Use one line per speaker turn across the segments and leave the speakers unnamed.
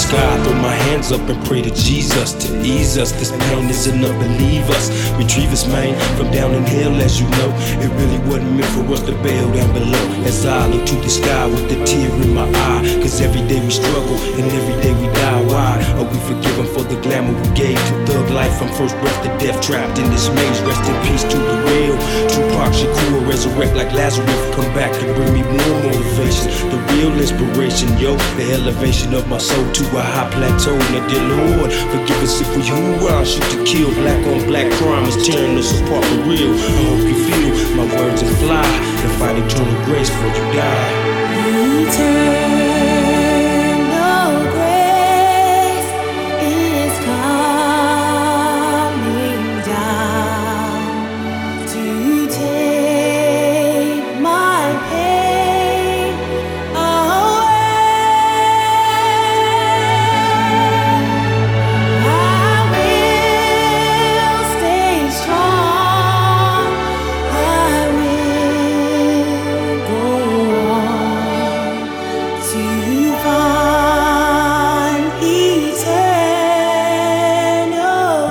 sky, throw my hands up and pray to Jesus to ease us. This pain is enough, believe us. Retrieve us, man, from down in hell, as you know. It really wasn't meant for us to bail down below. As I look to the sky with a tear in my eye, cause every day we struggle and every day we die. Why are we forgiven for the glamour we gave to thug life from first breath to death? Trapped in this maze, rest in peace to the real Tupac Shakur, resurrect like Lazarus, come back and bring me more motivation, the real inspiration, yo, the elevation of my soul to a high plateau. Now dear Lord, forgive us if we hoorah, shoot to kill, black on black crime is tearing us apart for real. I hope you feel my words and fly and find eternal grace before you die.
Eternal grace is coming down to take my pain away. I will stay strong. I will go on to find eternal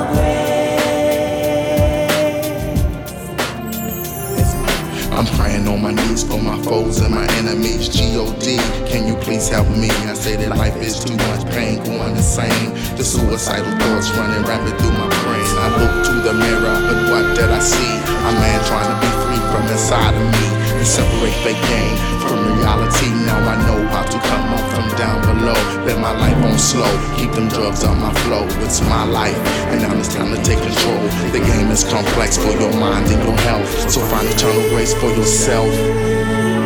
grace.
I'm praying on my knees for my foes and my enemies. G.O.D. Can you please help me? I say that life is too much pain, going insane. The suicidal thoughts running rapid through my brain. I look to the mirror, but what did I see? A man trying to be free from inside of me and separate fake gain from reality. Now I know how to come up from down below. Live my life on slow, keep them drugs on my flow. It's my life, and now it's time to take control. The game is complex for your mind and your health, so find eternal grace for yourself.